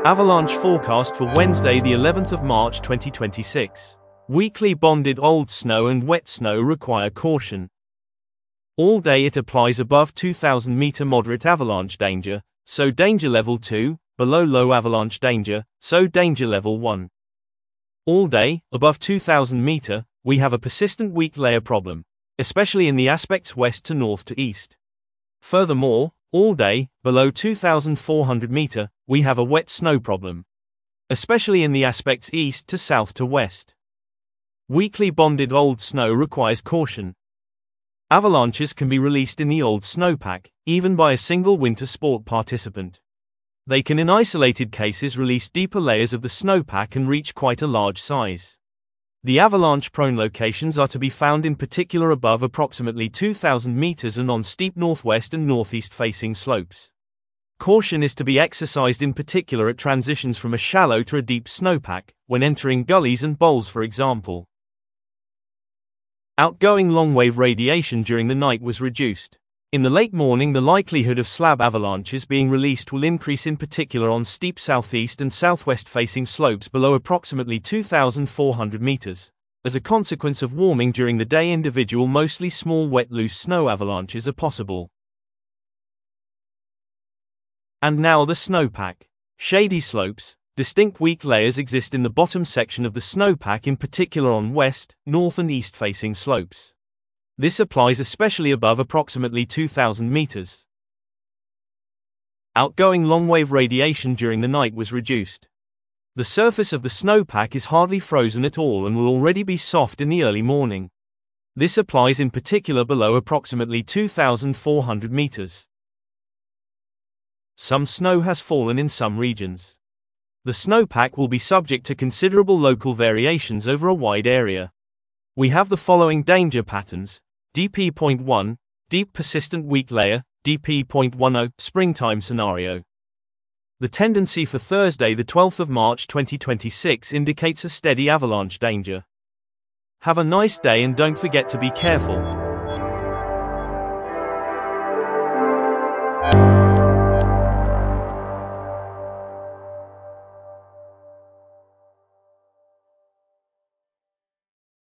Avalanche forecast for Wednesday, the 11th of March 2026. Weekly bonded old snow and wet snow require caution. All day it applies above 2000 meter moderate avalanche danger, so danger level 2, below low avalanche danger, so danger level 1. All day, above 2000 meter, we have a persistent weak layer problem, especially in the aspects west to north to east. Furthermore, all day, below 2400 meter, we have a wet snow problem, especially in the aspects east to south to west. Weakly bonded old snow requires caution. Avalanches can be released in the old snowpack, even by a single winter sport participant. They can in isolated cases release deeper layers of the snowpack and reach quite a large size. The avalanche-prone locations are to be found in particular above approximately 2000 meters and on steep northwest and northeast-facing slopes. Caution is to be exercised in particular at transitions from a shallow to a deep snowpack, when entering gullies and bowls for example. Outgoing long-wave radiation during the night was reduced. In the late morning, the likelihood of slab avalanches being released will increase, in particular on steep southeast and southwest-facing slopes below approximately 2,400 meters. As a consequence of warming during the day, individual mostly small wet loose snow avalanches are possible. And now the snowpack. Shady slopes. Distinct weak layers exist in the bottom section of the snowpack, in particular on west, north and east-facing slopes. This applies especially above approximately 2000 meters. Outgoing long-wave radiation during the night was reduced. The surface of the snowpack is hardly frozen at all and will already be soft in the early morning. This applies in particular below approximately 2400 meters. Some snow has fallen in some regions. The snowpack will be subject to considerable local variations over a wide area. We have the following danger patterns. DP.1, deep persistent weak layer, DP.10, springtime scenario. The tendency for Thursday, the 12th of March 2026 indicates a steady avalanche danger. Have a nice day and don't forget to be careful.